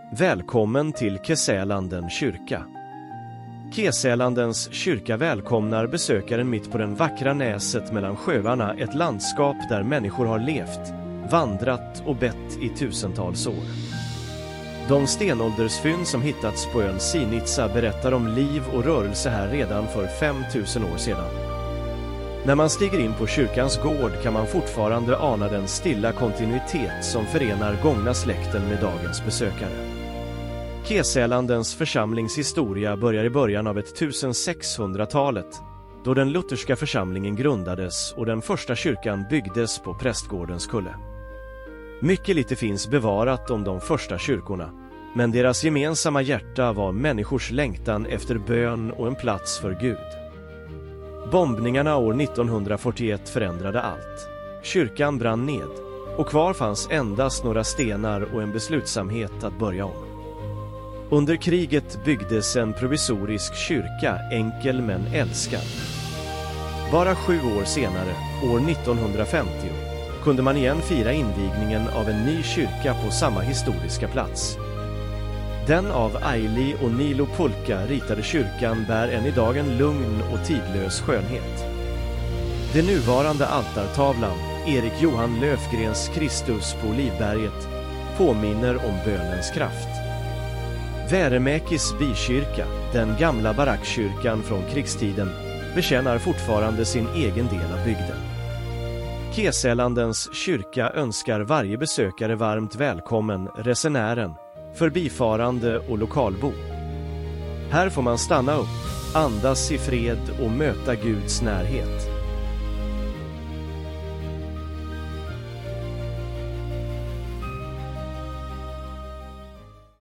Välkommen till Kesäländen kyrka. Kesäländens kyrka välkomnar besökaren mitt på den vackra näset mellan sjöarna, ett landskap där människor har levt, vandrat och bett i tusentals år. De stenåldersfynd som hittats på ön Sinitsa berättar om liv och rörelse här redan för 5000 år sedan. När man stiger in på kyrkans gård kan man fortfarande ana den stilla kontinuitet som förenar gångna släkten med dagens besökare. Kesäländens församlingshistoria börjar i början av 1600-talet, då den lutherska församlingen grundades och den första kyrkan byggdes på prästgårdens kulle. Mycket lite finns bevarat om de första kyrkorna, men deras gemensamma hjärta var människors längtan efter bön och en plats för Gud. Bombningarna år 1941 förändrade allt. Kyrkan brann ned och kvar fanns endast några stenar och en beslutsamhet att börja om. Under kriget byggdes en provisorisk kyrka, enkel men älskad. Bara 7 år senare, år 1950, kunde man igen fira invigningen av en ny kyrka på samma historiska plats. Den av Aili och Nilo Pulka ritade kyrkan bär än idag en lugn och tidlös skönhet. Den nuvarande altartavlan, Erik Johan Löfgrens Kristus på Olivberget, påminner om bönens kraft. Väremäkis bykyrka, den gamla barackkyrkan från krigstiden, betjänar fortfarande sin egen del av bygden. Kesäländens kyrka önskar varje besökare varmt välkommen, resenären, förbifarande och lokalbo. Här får man stanna upp, andas i fred och möta Guds närhet.